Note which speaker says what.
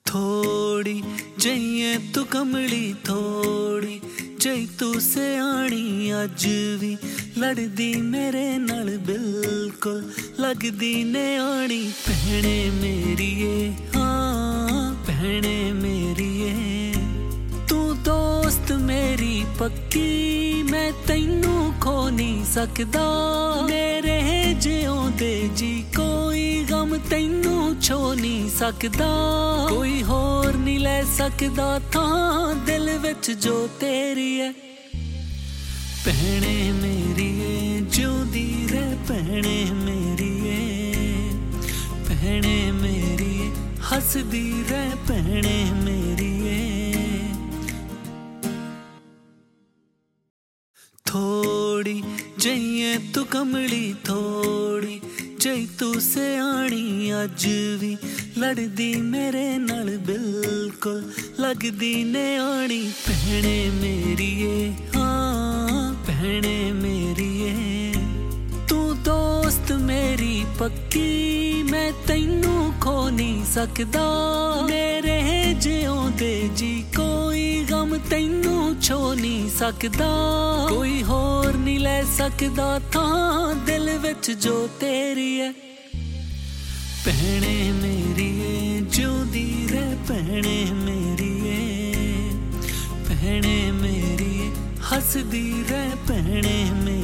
Speaker 1: थोड़ी जइए तू कमली थोड़ी जई तू सियाणी अज भी लड़दी मेरे नाल बिल्कुल लगदी ने आनी भैणे मेरीए हाँ भैणे मेरीए तू दोस्त मेरी पक्की मैं तैनू खो नहीं सकदा मेरे जिउंदे जी कोई गम तैनू छो नहीं सकदा कोई होर नहीं ले सकदा थां दिल विच जो तेरी है भैणे मेरीए जिउंदी रह भैणे मेरीए भैणे मेरीए हसदी रह भैणे मेरीए थोड़ी जइए तू कमली थोड़ी जई तू सियाणी अज भी लड़दी मेरे नाल बिल्कुल लगदी ने आनी भैणे मेरीए हाँ भैणे मेरीए तू दोस्त मेरी पक्की मैं तैनू खो नहीं सकदा मेरे जिउंदे जी कोई गम तैनू छो नहीं सकदा कोई होर नहीं ले सकदा थां दिल विच जो तेरी है भैणे मेरीए जिउंदी रह भैणे मेरीए भैणे मेरीए हसदी रह भैणे मेरीए